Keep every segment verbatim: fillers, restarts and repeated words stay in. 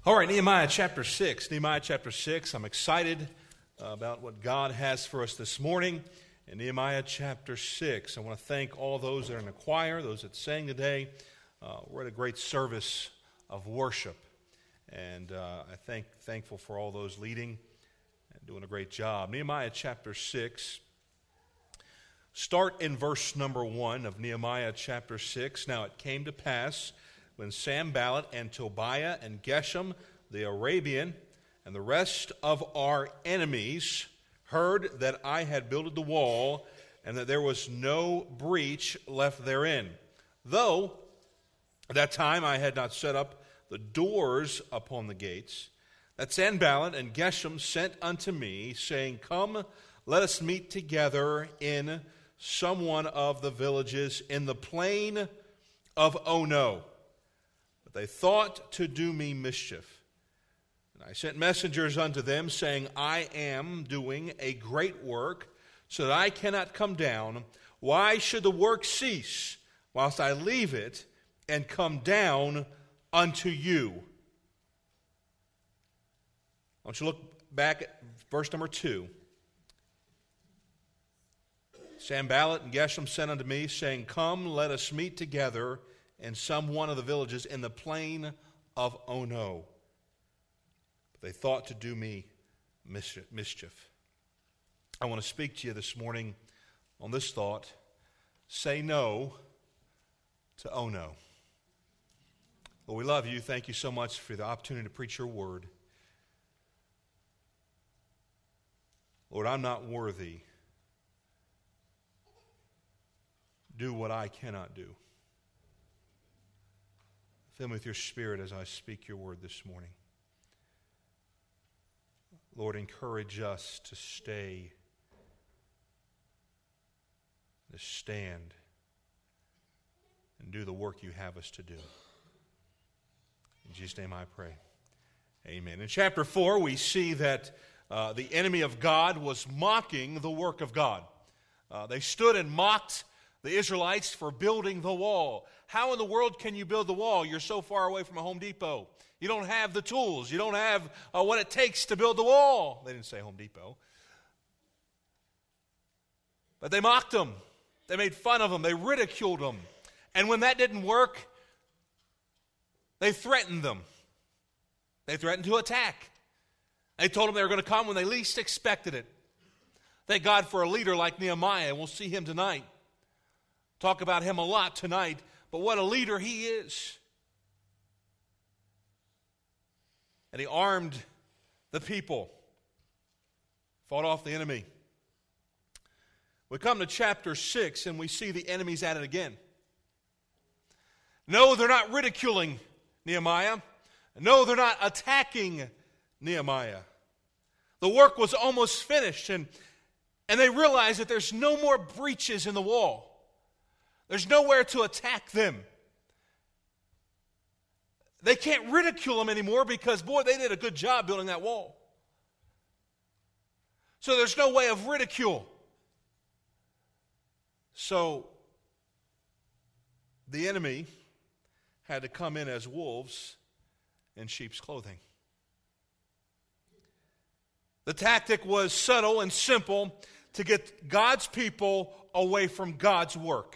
All right, Nehemiah chapter six. Nehemiah chapter six. I'm excited uh, about what God has for us this morning in Nehemiah chapter six. I want to thank all those that are in the choir, those that sang today. Uh, we're at a great service of worship, and uh, I thank thankful for all those leading and doing a great job. Nehemiah chapter six. Start in verse number one of Nehemiah chapter six. Now it came to pass when Sanballat and Tobiah and Geshem the Arabian and the rest of our enemies heard that I had builded the wall and that there was no breach left therein, though at that time I had not set up the doors upon the gates, that Sanballat and Geshem sent unto me, saying, Come, let us meet together in some one of the villages in the plain of Ono. They thought to do me mischief. And I sent messengers unto them, saying, I am doing a great work, so that I cannot come down. Why should the work cease, whilst I leave it, and come down unto you? I want you to look back at verse number two. Sanballat and Geshem sent unto me, saying, Come, let us meet together in some one of the villages in the plain of Ono. But they thought to do me mischief. I want to speak to you this morning on this thought. Say no to Ono. Well, we love you. Thank you so much for the opportunity to preach your word. Lord, I'm not worthy. Do what I cannot do. Fill me with your Spirit as I speak your word this morning. Lord, encourage us to stay, to stand, and do the work you have us to do. In Jesus' name I pray. Amen. In chapter four, we see that uh, the enemy of God was mocking the work of God. Uh, they stood and mocked the Israelites for building the wall. How in the world can you build the wall? You're so far away from a Home Depot. You don't have the tools. You don't have uh, what it takes to build the wall. They didn't say Home Depot. But they mocked them. They made fun of them. They ridiculed them. And when that didn't work, they threatened them. They threatened to attack. They told them they were going to come when they least expected it. Thank God for a leader like Nehemiah. We'll see him tonight. Talk about him a lot tonight, but what a leader he is. And he armed the people, fought off the enemy. We come to chapter six and we see the enemies at it again. No, they're not ridiculing Nehemiah. No, they're not attacking Nehemiah. The work was almost finished, and, and they realized that there's no more breaches in the wall. There's nowhere to attack them. They can't ridicule them anymore because, boy, they did a good job building that wall. So there's no way of ridicule. So the enemy had to come in as wolves in sheep's clothing. The tactic was subtle and simple to get God's people away from God's work.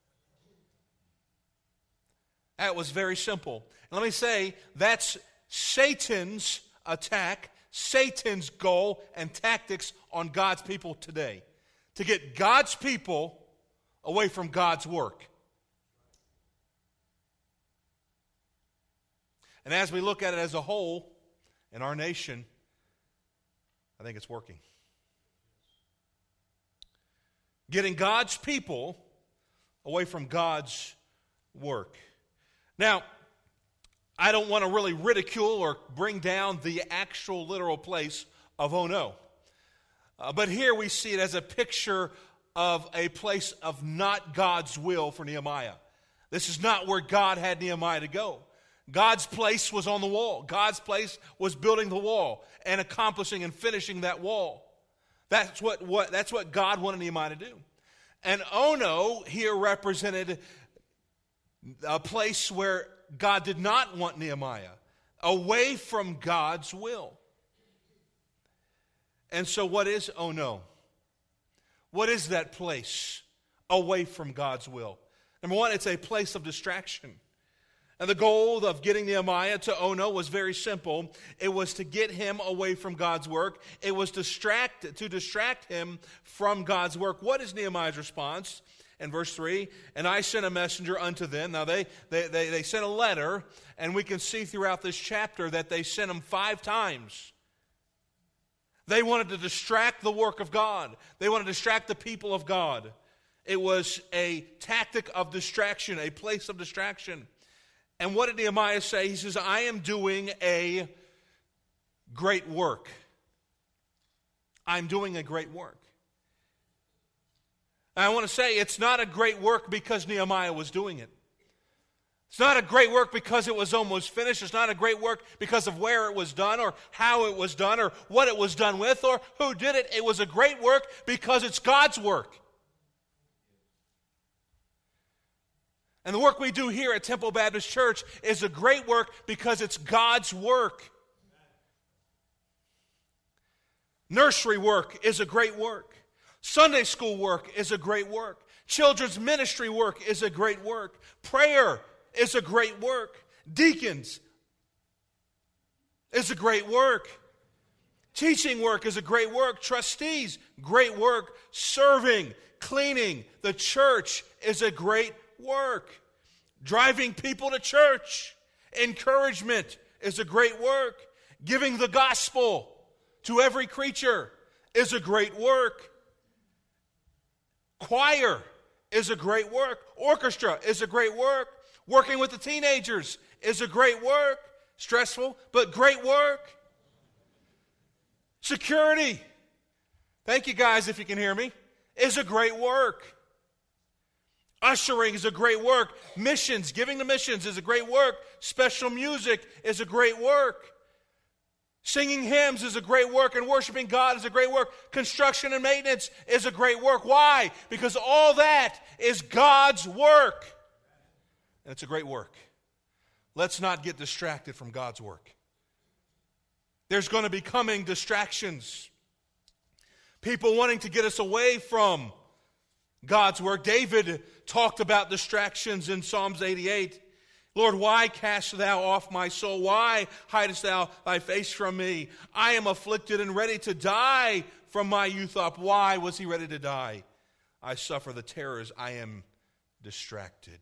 That was very simple. And let me say, that's Satan's attack, Satan's goal and tactics on God's people today. To get God's people away from God's work. And as we look at it as a whole in our nation, I think it's working. Getting God's people away from God's work. Now, I don't want to really ridicule or bring down the actual literal place of Ono. Uh, but here we see it as a picture of a place of not God's will for Nehemiah. This is not where God had Nehemiah to go. God's place was on the wall. God's place was building the wall and accomplishing and finishing that wall. That's what, what, that's what God wanted Nehemiah to do. And Ono here represented a place where God did not want Nehemiah. away from God's will. And so what is oh no? What is that place away from God's will? Number one, it's a place of distraction. And the goal of getting Nehemiah to oh no was very simple. It was to get him away from God's work. It was distract, to distract him from God's work. What is Nehemiah's response? In verse three, and I sent a messenger unto them. Now they, they, they, they sent a letter, and we can see throughout this chapter that they sent him five times. They wanted to distract the work of God. They wanted to distract the people of God. It was a tactic of distraction, a place of distraction. And what did Nehemiah say? He says, I am doing a great work. I'm doing a great work. And I want to say it's not a great work because Nehemiah was doing it. It's not a great work because it was almost finished. It's not a great work because of where it was done or how it was done or what it was done with or who did it. It was a great work because it's God's work. And the work we do here at Temple Baptist Church is a great work because it's God's work. Nursery work is a great work. Sunday school work is a great work. Children's ministry work is a great work. Prayer is a great work. Deacons is a great work. Teaching work is a great work. Trustees, great work. Serving, cleaning the church is a great work. Driving people to church, encouragement is a great work. Giving the gospel to every creature is a great work. Choir is a great work. Orchestra is a great work. Working with the teenagers is a great work. Stressful, but great work. Security, thank you guys if you can hear me, is a great work. Ushering is a great work. Missions, giving to missions is a great work. Special music is a great work. Singing hymns is a great work, and worshiping God is a great work. Construction and maintenance is a great work. Why? Because all that is God's work. And it's a great work. Let's not get distracted from God's work. There's going to be coming distractions. People wanting to get us away from God's work. David talked about distractions in Psalms eighty-eight. Lord, why cast thou off my soul? Why hidest thou thy face from me? I am afflicted and ready to die from my youth up. Why was he ready to die? I suffer the terrors. I am distracted.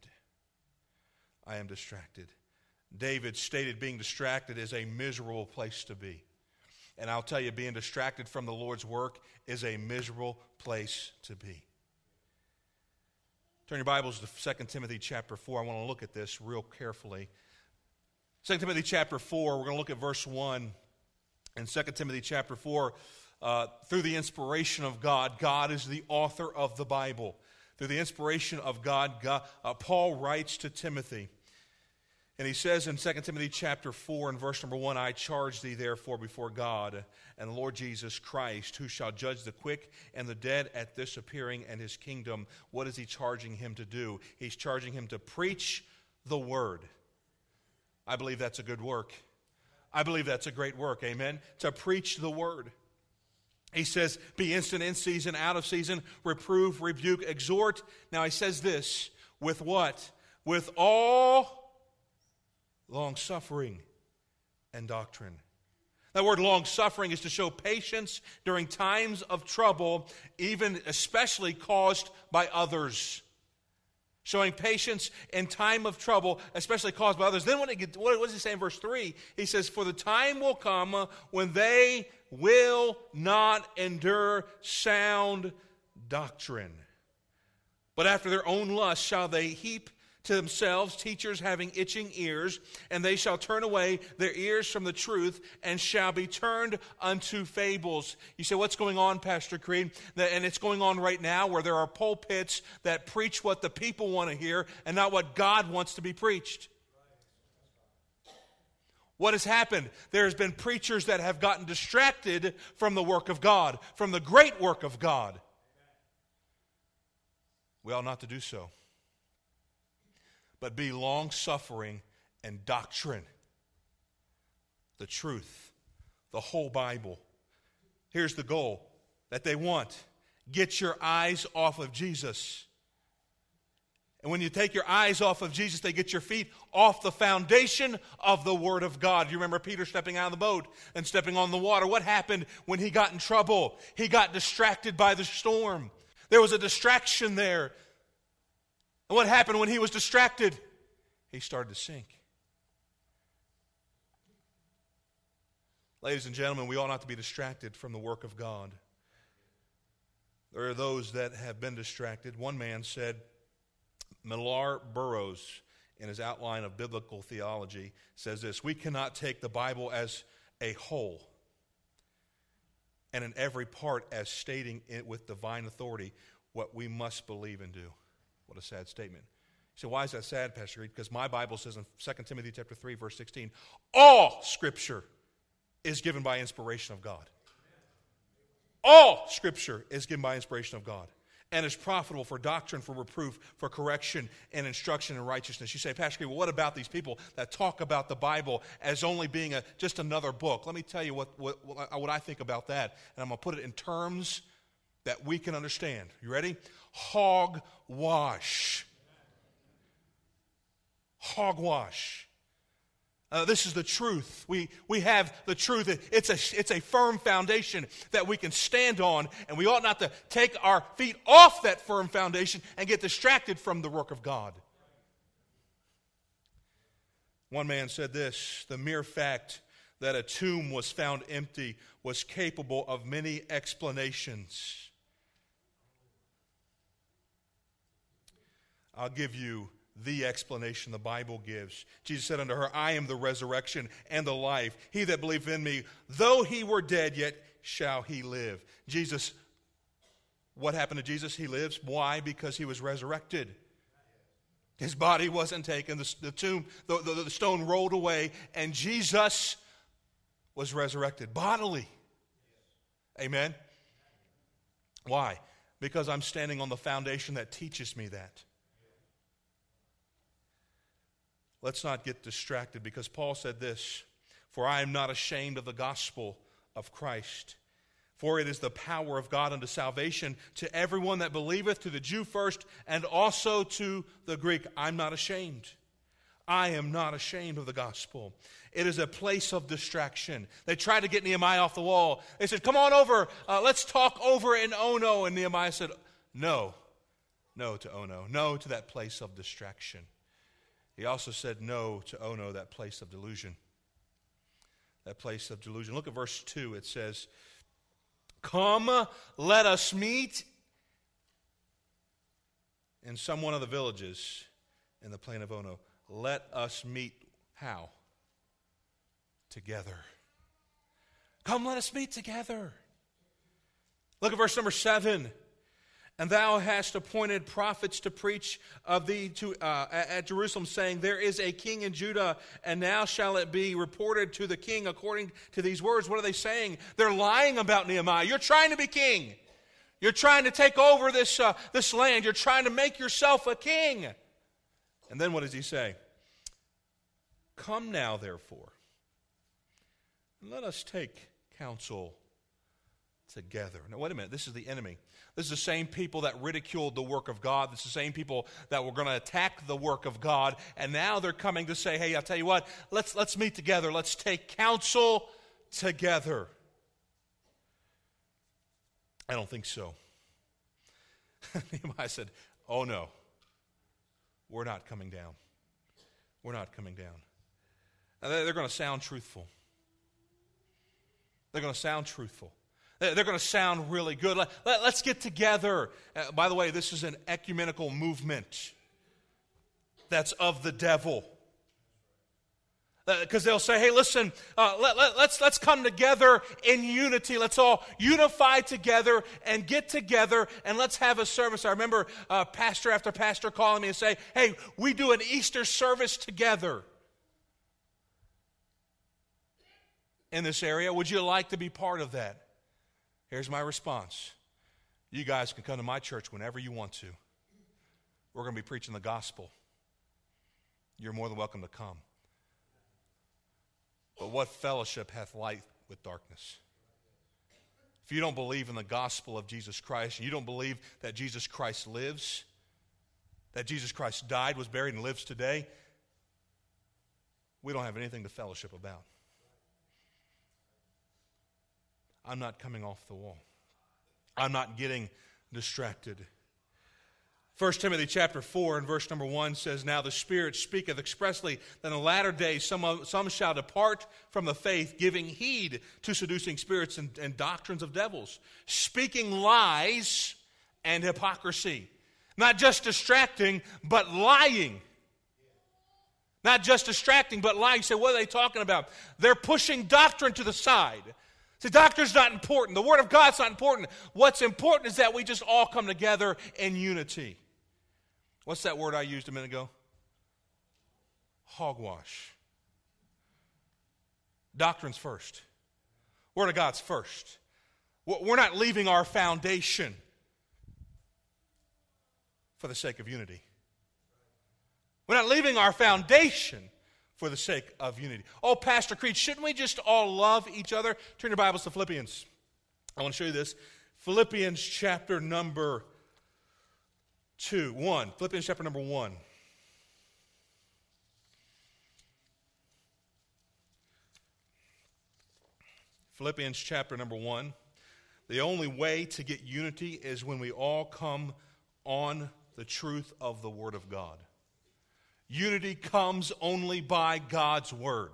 I am distracted. David stated being distracted is a miserable place to be. And I'll tell you, being distracted from the Lord's work is a miserable place to be. Turn your Bibles to Second Timothy chapter four. I want to look at this real carefully. Second Timothy chapter four, we're going to look at verse one. In Second Timothy chapter four, uh, through the inspiration of God, God is the author of the Bible. Through the inspiration of God, God uh, Paul writes to Timothy. And he says in Second Timothy chapter four and verse number one, I charge thee therefore before God and the Lord Jesus Christ, who shall judge the quick and the dead at this appearing and his kingdom. What is he charging him to do? He's charging him to preach the word. I believe that's a good work. I believe that's a great work, amen? To preach the word. He says, be instant in season, out of season, reprove, rebuke, exhort. Now he says this, with what? With all long-suffering and doctrine. That word long-suffering is to show patience during times of trouble, even especially caused by others. Showing patience in time of trouble, especially caused by others. Then when it gets, what does he say in verse three? He says, for the time will come when they will not endure sound doctrine. But after their own lust shall they heap to themselves teachers having itching ears, and they shall turn away their ears from the truth and shall be turned unto fables. You say, what's going on, Pastor Creed? And it's going on right now where there are pulpits that preach what the people want to hear and not what God wants to be preached. What has happened? There has been preachers that have gotten distracted from the work of God, from the great work of God. We ought not to do so, but be long-suffering and doctrine. the truth, the whole Bible. Here's the goal that they want. Get your eyes off of Jesus. And when you take your eyes off of Jesus, they get your feet off the foundation of the Word of God. You remember Peter stepping out of the boat and stepping on the water. What happened when he got in trouble? He got distracted by the storm. There was a distraction there. And what happened when he was distracted? He started to sink. Ladies and gentlemen, we ought not to be distracted from the work of God. There are those that have been distracted. One man said, Millar Burrows, in his outline of biblical theology, says this: we cannot take the Bible as a whole and in every part as stating it with divine authority what we must believe and do. What a sad statement. So why is that sad, Pastor Reed? Because my Bible says in Second Timothy chapter three, verse sixteen, all Scripture is given by inspiration of God. All Scripture is given by inspiration of God and is profitable for doctrine, for reproof, for correction, and instruction in righteousness. You say, Pastor Reed, well, what about these people that talk about the Bible as only being a, just another book? Let me tell you what, what, what I think about that, and I'm going to put it in terms that we can understand. You ready? Hogwash. Hogwash. Uh, this is the truth. We we have the truth. It's a, it's a firm foundation that we can stand on, and we ought not to take our feet off that firm foundation and get distracted from the work of God. One man said this: the mere fact that a tomb was found empty was capable of many explanations. I'll give you the explanation the Bible gives. Jesus said unto her, I am the resurrection and the life. He that believeth in me, though he were dead, yet shall he live. Jesus, what happened to Jesus? He lives. Why? Because he was resurrected. His body wasn't taken. The, the tomb, the, the, the stone rolled away, and Jesus was resurrected bodily. Amen? Why? Because I'm standing on the foundation that teaches me that. Let's not get distracted, because Paul said this: for I am not ashamed of the gospel of Christ, for it is the power of God unto salvation to everyone that believeth, to the Jew first, and also to the Greek. I'm not ashamed. I am not ashamed of the gospel. It is a place of distraction. They tried to get Nehemiah off the wall. They said, come on over, uh, let's talk over in Ono. And Nehemiah said, no, no to Ono, no to that place of distraction. He also said no to Ono, that place of delusion. That place of delusion. Look at verse two. It says, come, let us meet in some one of the villages in the plain of Ono. Let us meet how? Together. Come, let us meet together. Look at verse number seven. And thou hast appointed prophets to preach of thee to, uh, at Jerusalem, saying, there is a king in Judah, and now shall it be reported to the king according to these words. What are they saying? They're lying about Nehemiah. You're trying to be king. You're trying to take over this, uh, this land. You're trying to make yourself a king. And then what does he say? Come now, therefore, and let us take counsel together. Now, wait a minute. This is the enemy. This is the same people that ridiculed the work of God. This is the same people that were going to attack the work of God. And now they're coming to say, hey, I'll tell you what, let's, let's meet together. Let's take counsel together. I don't think so. Nehemiah said, oh no, we're not coming down. We're not coming down. Now, they're going to sound truthful. They're going to sound truthful. They're going to sound really good. Let, let, let's get together. Uh, by the way, this is an ecumenical movement that's of the devil. Because uh, they'll say, hey, listen, uh, let, let, let's, let's come together in unity. Let's all unify together and get together, and let's have a service. I remember uh, pastor after pastor calling me and saying, hey, we do an Easter service together in this area. Would you like to be part of that? Here's my response. You guys can come to my church whenever you want to. We're going to be preaching the gospel. You're more than welcome to come. But what fellowship hath light with darkness? If you don't believe in the gospel of Jesus Christ, and you don't believe that Jesus Christ lives, that Jesus Christ died, was buried, and lives today, we don't have anything to fellowship about. I'm not coming off the wall. I'm not getting distracted. First Timothy chapter four and verse number one says, Now the Spirit speaketh expressly that in the latter days some, of, some shall depart from the faith, giving heed to seducing spirits and, and doctrines of devils, speaking lies and hypocrisy. Not just distracting, but lying. Not just distracting, but lying. You say, what are they talking about? They're pushing doctrine to the side. See, doctrine's not important. The Word of God's not important. What's important is that we just all come together in unity. What's that word I used a minute ago? Hogwash. Doctrine's first. Word of God's first. We're not leaving our foundation for the sake of unity. We're not leaving our foundation for the sake of unity. Oh, Pastor Creed, shouldn't we just all love each other? Turn your Bibles to Philippians. I want to show you this. Philippians chapter number two, one. Philippians chapter number one. Philippians chapter number one. The only way to get unity is when we all come on the truth of the Word of God. Unity comes only by God's Word.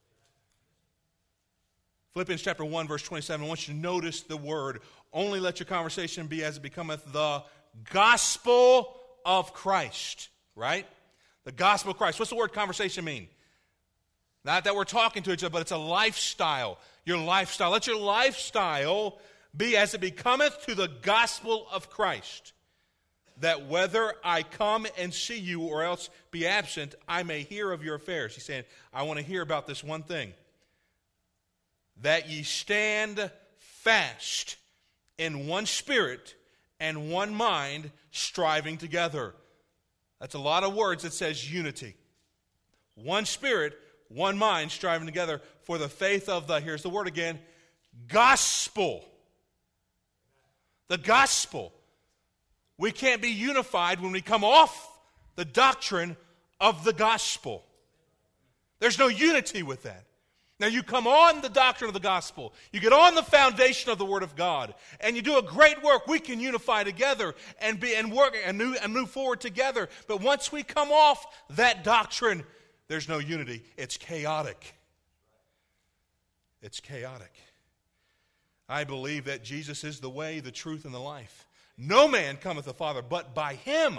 Philippians chapter one, verse twenty-seven, I want you to notice the word, only let your conversation be as it becometh the gospel of Christ. Right? The gospel of Christ. What's the word conversation mean? Not that we're talking to each other, but it's a lifestyle. Your lifestyle. Let your lifestyle be as it becometh to the gospel of Christ. That whether I come and see you or else be absent, I may hear of your affairs. He's saying, I want to hear about this one thing. That ye stand fast in one spirit and one mind, striving together. That's a lot of words that says unity. One spirit, one mind, striving together for the faith of the, here's the word again, gospel. The gospel. We can't be unified when we come off the doctrine of the gospel. There's no unity with that. Now you come on the doctrine of the gospel, you get on the foundation of the Word of God, and you do a great work. We can unify together and be and work and move, and move forward together. But once we come off that doctrine, there's no unity. It's chaotic. It's chaotic. I believe that Jesus is the way, the truth, and the life. No man cometh to the Father but by Him.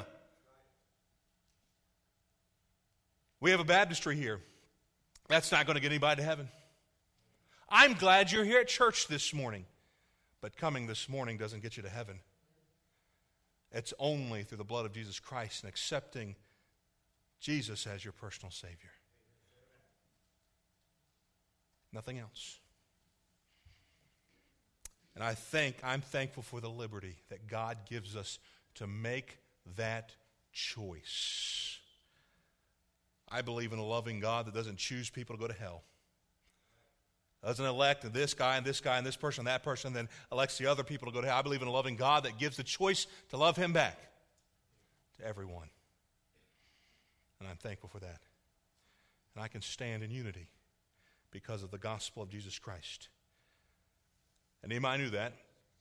We have a baptistry here. That's not going to get anybody to heaven. I'm glad you're here at church this morning, but coming this morning doesn't get you to heaven. It's only through the blood of Jesus Christ and accepting Jesus as your personal Savior. Nothing else. And I think, I'm thankful for the liberty that God gives us to make that choice. I believe in a loving God that doesn't choose people to go to hell. Doesn't elect this guy and this guy and this person and that person, and then elects the other people to go to hell. I believe in a loving God that gives the choice to love Him back to everyone. And I'm thankful for that. And I can stand in unity because of the gospel of Jesus Christ. And Nehemiah knew that.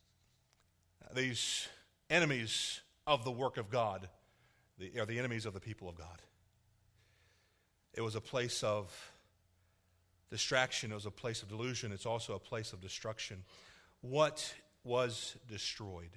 These enemies of the work of God are the enemies of the people of God. It was a place of distraction. It was a place of delusion. It's also a place of destruction. What was destroyed?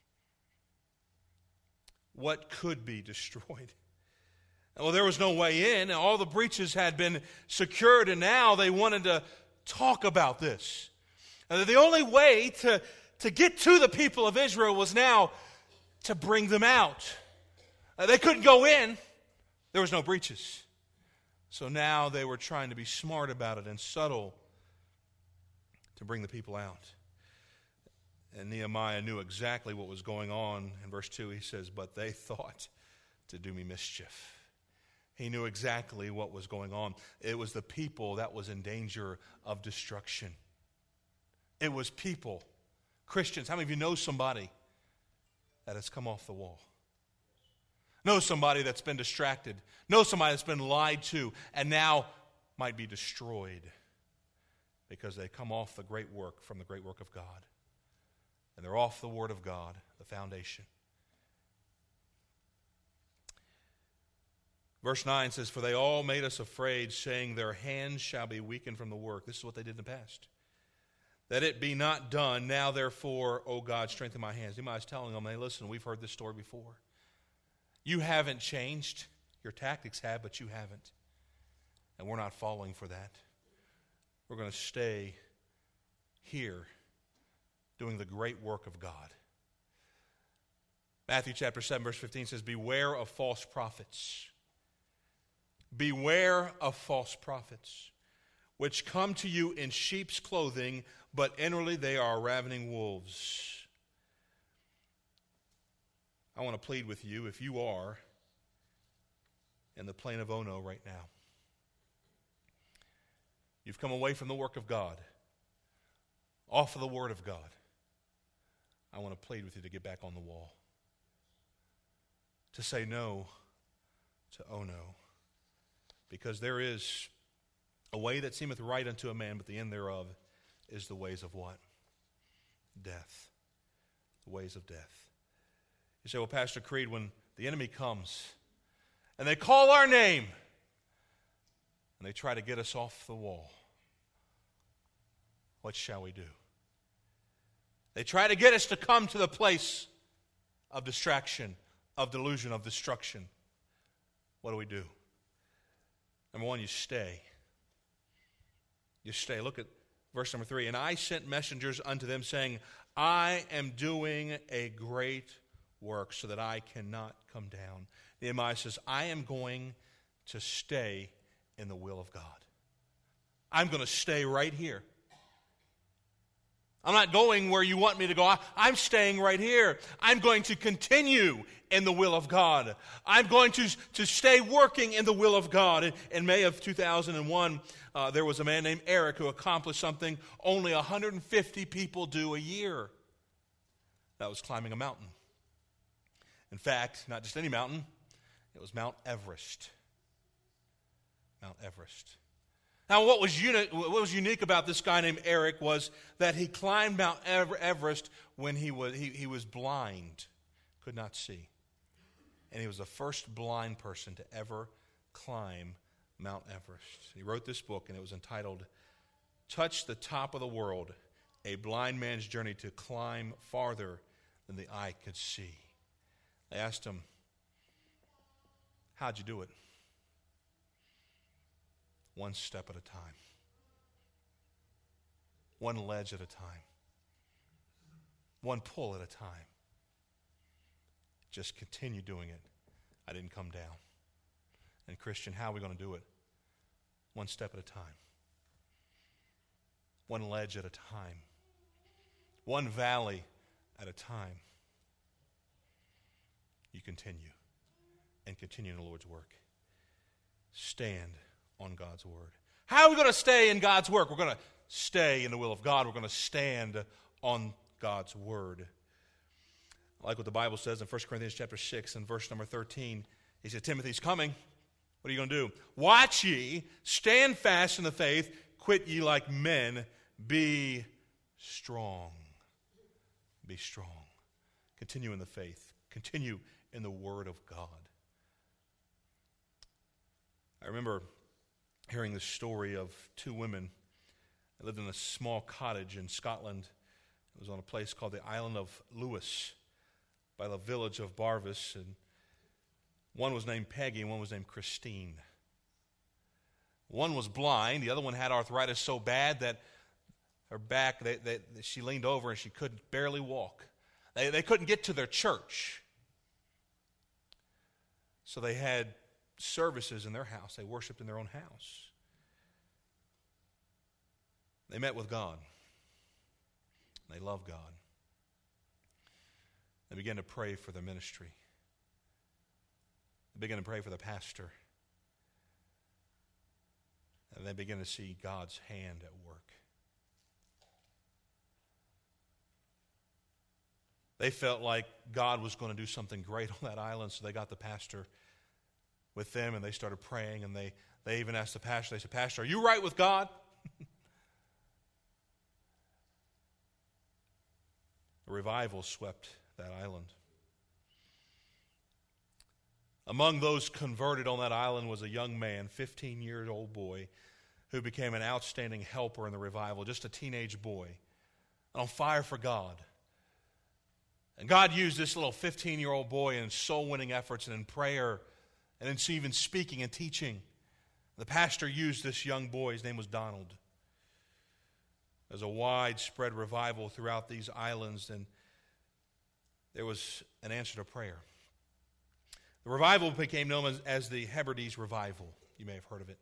What could be destroyed? Well, there was no way in. All the breaches had been secured, and now they wanted to talk about this. And the only way to, to get to the people of Israel was now to bring them out. Uh, they couldn't go in. There was no breaches. So now they were trying to be smart about it and subtle to bring the people out. And Nehemiah knew exactly what was going on. In verse two he says, but they thought to do me mischief. He knew exactly what was going on. It was the people that was in danger of destruction. It was people, Christians. How many of you know somebody that has come off the wall? Know somebody that's been distracted. Know somebody that's been lied to and now might be destroyed because they come off the great work from the great work of God. And they're off the Word of God, the foundation. Verse nine says, "For they all made us afraid, saying, their hands shall be weakened from the work." This is what they did in the past. "That it be not done. Now, therefore, O God, strengthen my hands." Nehemiah is telling them, hey, listen, we've heard this story before. You haven't changed. Your tactics have, but you haven't. And we're not falling for that. We're going to stay here doing the great work of God. Matthew chapter seven, verse fifteen says, "Beware of false prophets. Beware of false prophets, which come to you in sheep's clothing, but inwardly they are ravening wolves." I want to plead with you, if you are in the plain of Ono right now, you've come away from the work of God, off of the Word of God, I want to plead with you to get back on the wall, to say no to Ono. Because there is a way that seemeth right unto a man, but the end thereof is the ways of what? Death. The ways of death. You say, well, Pastor Creed, when the enemy comes and they call our name and they try to get us off the wall, what shall we do? They try to get us to come to the place of distraction, of delusion, of destruction. What do we do? Number one, you stay. You stay. Look at verse number three. "And I sent messengers unto them, saying, I am doing a great work, so that I cannot come down." Nehemiah says, I am going to stay in the will of God. I'm going to stay right here. I'm not going where you want me to go. I'm staying right here. I'm going to continue in the will of God. I'm going to, to stay working in the will of God. In, in May of two thousand one, uh, there was a man named Eric who accomplished something only one hundred fifty people do a year. That was climbing a mountain. In fact, not just any mountain, it was Mount Everest. Mount Everest. Now, what was, uni- what was unique about this guy named Eric was that he climbed Mount Everest when he was, he, he was blind, could not see. And he was the first blind person to ever climb Mount Everest. He wrote this book, and it was entitled, "Touch the Top of the World, A Blind Man's Journey to Climb Farther Than the Eye Could See." They asked him, how'd you do it? One step at a time. One ledge at a time. One pull at a time. Just continue doing it. I didn't come down. And Christian, how are we going to do it? One step at a time. One ledge at a time. One valley at a time. You continue and continue in the Lord's work. Stand on God's word. How are we going to stay in God's work? We're going to stay in the will of God. We're going to stand on God's word. I like what the Bible says in First Corinthians chapter six and verse number thirteen. He said, Timothy's coming. What are you going to do? Watch ye, stand fast in the faith, quit ye like men, be strong. Be strong. Continue in the faith. Continue in the word of God. I remember hearing the story of two women that lived in a small cottage in Scotland. It was on a place called the Island of Lewis by the village of Barvis. And one was named Peggy and one was named Christine. One was blind. The other one had arthritis so bad that her back, they, they, she leaned over and she could barely walk. They, they couldn't get to their church. So they had services in their house. They worshiped in their own house. They met with God. They loved God. They began to pray for their ministry. They began to pray for the pastor. And they begin to see God's hand at work. They felt like God was going to do something great on that island, so they got the pastor with them, and they started praying, and they, they even asked the pastor, they said, "Pastor, are you right with God?" A revival swept that island. Among those converted on that island was a young man, fifteen-year-old boy, who became an outstanding helper in the revival, just a teenage boy, on fire for God. And God used this little fifteen-year-old boy in soul-winning efforts and in prayer and in even speaking and teaching. The pastor used this young boy. His name was Donald. There's a widespread revival throughout these islands, and there was an answer to prayer. The revival became known as, as the Hebrides Revival. You may have heard of it.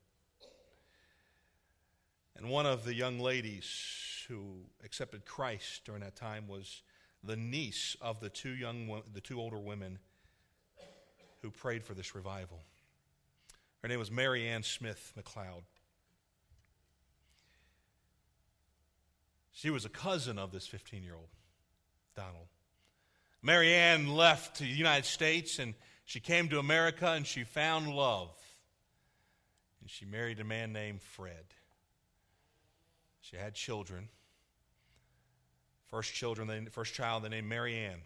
And one of the young ladies who accepted Christ during that time was the niece of the two young, the two older women who prayed for this revival. Her name was Mary Ann Smith McLeod. She was a cousin of this fifteen-year-old, Donald. Mary Ann left to the United States, and she came to America, and she found love. And she married a man named Fred. She had children. First children, they, first child, they named Mary Ann.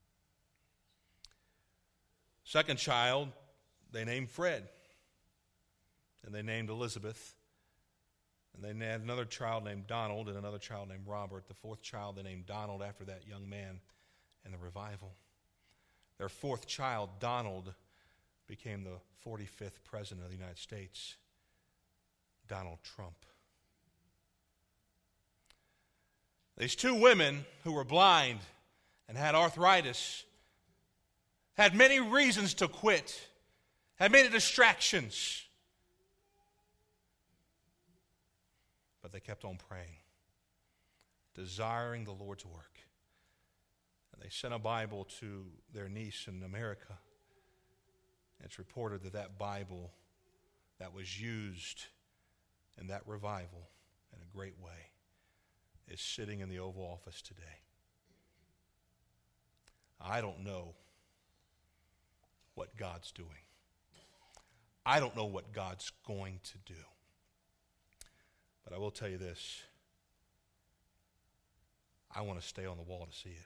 Second child, they named Fred. And they named Elizabeth. And they had another child named Donald and another child named Robert. The fourth child they named Donald after that young man in the revival. Their fourth child, Donald, became the forty-fifth president of the United States, Donald Trump. These two women who were blind and had arthritis had many reasons to quit, had many distractions. But they kept on praying, desiring the Lord's work. And they sent a Bible to their niece in America. It's reported that that Bible that was used in that revival in a great way is sitting in the Oval Office today. I don't know what God's doing. I don't know what God's going to do. But I will tell you this. I want to stay on the wall to see it.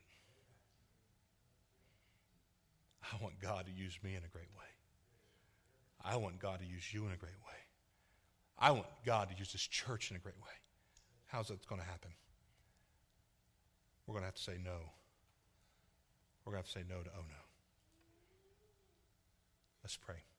I want God to use me in a great way. I want God to use you in a great way. I want God to use this church in a great way. How's that going to happen? We're going to have to say no. We're going to have to say no to oh no. Let's pray.